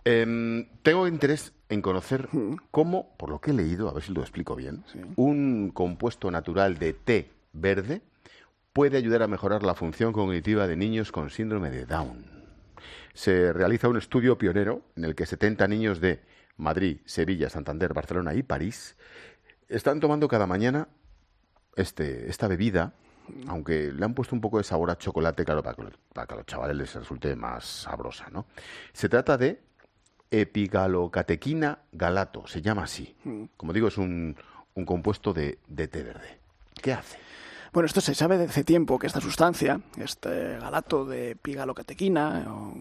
Tengo interés en conocer cómo, por lo que he leído, a ver si lo explico bien, un compuesto natural de té verde puede ayudar a mejorar la función cognitiva de niños con síndrome de Down. Se realiza un estudio pionero en el que 70 niños de Madrid, Sevilla, Santander, Barcelona y París están tomando cada mañana esta bebida, aunque le han puesto un poco de sabor a chocolate, claro, para que a los chavales les resulte más sabrosa, ¿no? Se trata de epigalocatequina galato, se llama así. Como digo, es un compuesto de té verde. ¿Qué hace? Bueno, esto se sabe desde hace tiempo, que esta sustancia, este galato de epigalocatequina, o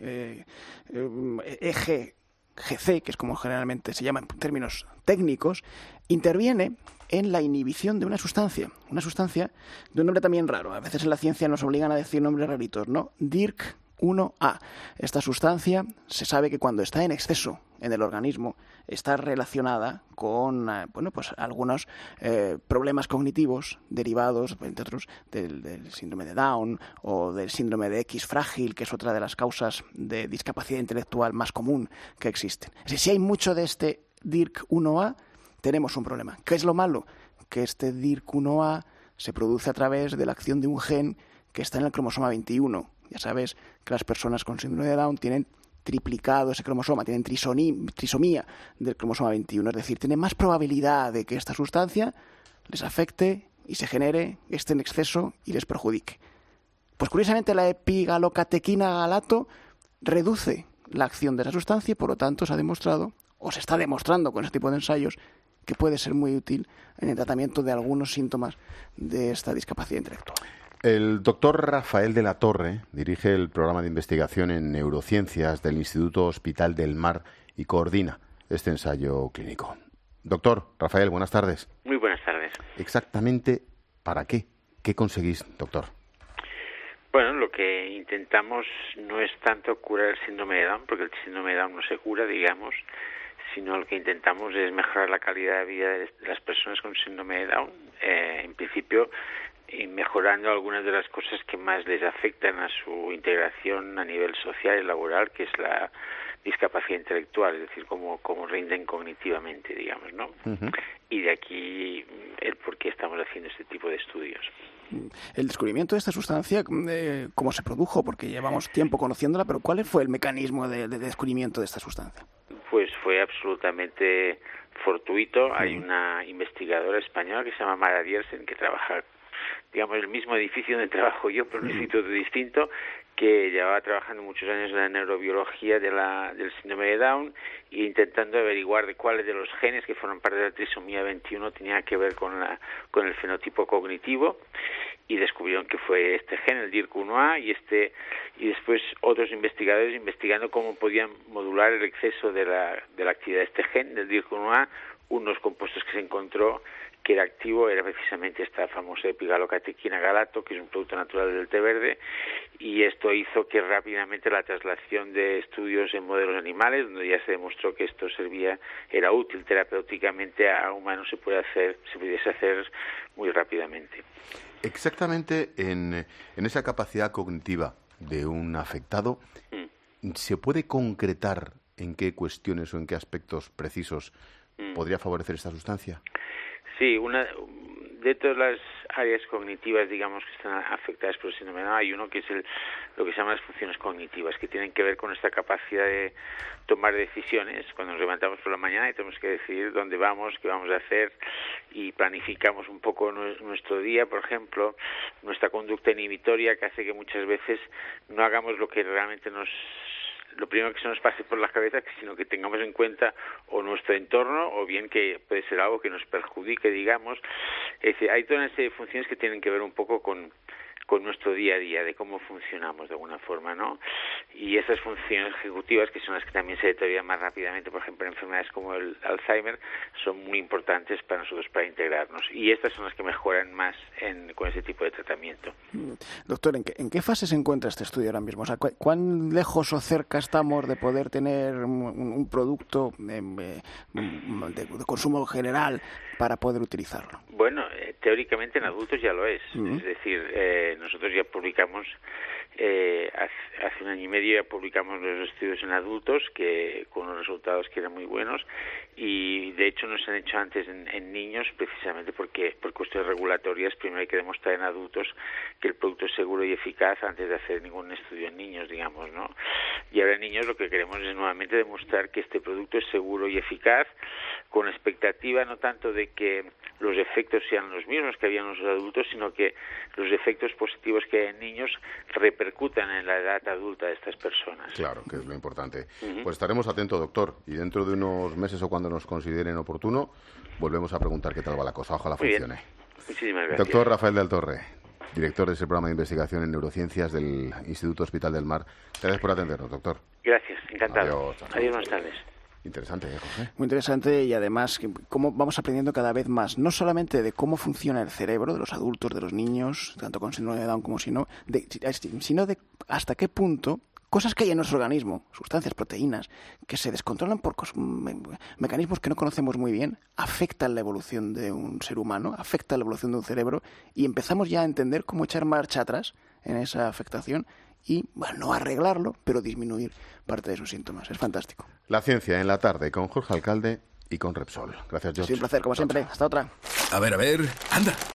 EGGC, que es como generalmente se llama en términos técnicos, interviene en la inhibición de una sustancia de un nombre también raro. A veces en la ciencia nos obligan a decir nombres raritos, ¿no? DIRC1A. Esta sustancia se sabe que cuando está en exceso en el organismo está relacionada con algunos problemas cognitivos derivados, entre otros, del síndrome de Down o del síndrome de X frágil, que es otra de las causas de discapacidad intelectual más común que existen. Es decir, si hay mucho de este DIRC1A, tenemos un problema. ¿Qué es lo malo? Que este DIRC1A se produce a través de la acción de un gen que está en el cromosoma 21. Ya sabes que las personas con síndrome de Down tienen triplicado ese cromosoma, tienen trisomía del cromosoma 21. Es decir, tienen más probabilidad de que esta sustancia les afecte y se genere, esté en exceso y les perjudique. Pues curiosamente la epigalocatequina galato reduce la acción de esa sustancia y por lo tanto se ha demostrado, o se está demostrando con este tipo de ensayos, que puede ser muy útil en el tratamiento de algunos síntomas de esta discapacidad intelectual. El doctor Rafael de la Torre dirige el programa de investigación en neurociencias del Instituto Hospital del Mar y coordina este ensayo clínico. Doctor Rafael, buenas tardes. Muy buenas tardes. Exactamente, ¿para qué? ¿Qué conseguís, doctor? Bueno, lo que intentamos no es tanto curar el síndrome de Down, porque el síndrome de Down no se cura, digamos, sino lo que intentamos es mejorar la calidad de vida de las personas con síndrome de Down, en principio, y mejorando algunas de las cosas que más les afectan a su integración a nivel social y laboral, que es la discapacidad intelectual, es decir, cómo rinden cognitivamente, digamos, ¿no? Uh-huh. Y de aquí el por qué estamos haciendo este tipo de estudios. El descubrimiento de esta sustancia, ¿cómo se produjo? Porque llevamos tiempo conociéndola, pero ¿cuál fue el mecanismo de descubrimiento de esta sustancia? Pues fue absolutamente fortuito. Hay una investigadora española que se llama Mara Diersen, que trabaja, digamos, en el mismo edificio donde trabajo yo, pero en un instituto distinto, que llevaba trabajando muchos años en la neurobiología del síndrome de Down e intentando averiguar de cuáles de los genes que forman parte de la trisomía 21 tenían que ver con el fenotipo cognitivo, y descubrieron que fue este gen, el DIRC1A, y después otros investigadores investigando cómo podían modular el exceso de la actividad de este gen, del DIRC1A. Unos compuestos que se encontró que era activo era precisamente esta famosa epigalocatequina galato, que es un producto natural del té verde, y esto hizo que rápidamente la traslación de estudios en modelos animales, donde ya se demostró que esto era útil terapéuticamente a humanos, se pudiese hacer muy rápidamente. Exactamente en esa capacidad cognitiva de un afectado, ¿se puede concretar en qué cuestiones o en qué aspectos precisos podría favorecer esta sustancia? Sí, una de todas las áreas cognitivas, digamos, que están afectadas por el síndrome de Down, hay uno que es lo que se llama las funciones cognitivas, que tienen que ver con esta capacidad de tomar decisiones. Cuando nos levantamos por la mañana y tenemos que decidir dónde vamos, qué vamos a hacer, y planificamos un poco nuestro día, por ejemplo, nuestra conducta inhibitoria, que hace que muchas veces no hagamos lo que realmente lo primero que se nos pase por la cabeza, sino que tengamos en cuenta o nuestro entorno, o bien que puede ser algo que nos perjudique, digamos. Es decir, hay todas una serie de funciones que tienen que ver un poco con nuestro día a día, de cómo funcionamos de alguna forma, ¿no? Y esas funciones ejecutivas, que son las que también se deterioran más rápidamente, por ejemplo, en enfermedades como el Alzheimer, son muy importantes para nosotros para integrarnos. Y estas son las que mejoran más con ese tipo de tratamiento. Doctor, ¿en qué fase se encuentra este estudio ahora mismo? O sea, ¿cuán lejos o cerca estamos de poder tener un producto de consumo general para poder utilizarlo? Bueno, teóricamente en adultos ya lo es. Es decir, nosotros ya publicamos hace 1 año y medio ya publicamos los estudios en adultos que con unos resultados que eran muy buenos, y de hecho no se han hecho antes en niños, precisamente porque por cuestiones regulatorias primero hay que demostrar en adultos que el producto es seguro y eficaz antes de hacer ningún estudio en niños, digamos, ¿no? Y ahora en niños lo que queremos es nuevamente demostrar que este producto es seguro y eficaz, con expectativa no tanto de que los efectos sean los mismos que habían los adultos, sino que los efectos positivos que hay en niños repercutan en la edad adulta de estas personas. Claro, que es lo importante. Pues estaremos atentos, doctor, y dentro de unos meses o cuando nos consideren oportuno, volvemos a preguntar qué tal va la cosa. Ojalá funcione. Muchísimas gracias. Doctor Rafael del Torre, director de ese programa de investigación en neurociencias del Instituto Hospital del Mar. Gracias por atendernos, doctor. Gracias, encantado. Adiós, buenas tardes. Interesante, José. Muy interesante, y además cómo vamos aprendiendo cada vez más, no solamente de cómo funciona el cerebro de los adultos, de los niños, tanto con síndrome de Down como sino de hasta qué punto cosas que hay en nuestro organismo, sustancias, proteínas, que se descontrolan por mecanismos que no conocemos muy bien, afectan la evolución de un ser humano, afectan la evolución de un cerebro, y empezamos ya a entender cómo echar marcha atrás en esa afectación y, bueno, no arreglarlo, pero disminuir parte de sus síntomas. Es fantástico. La ciencia en la tarde con Jorge Alcalde y con Repsol. Gracias, George. Sí, un placer, como siempre. Hasta otra. A ver, anda.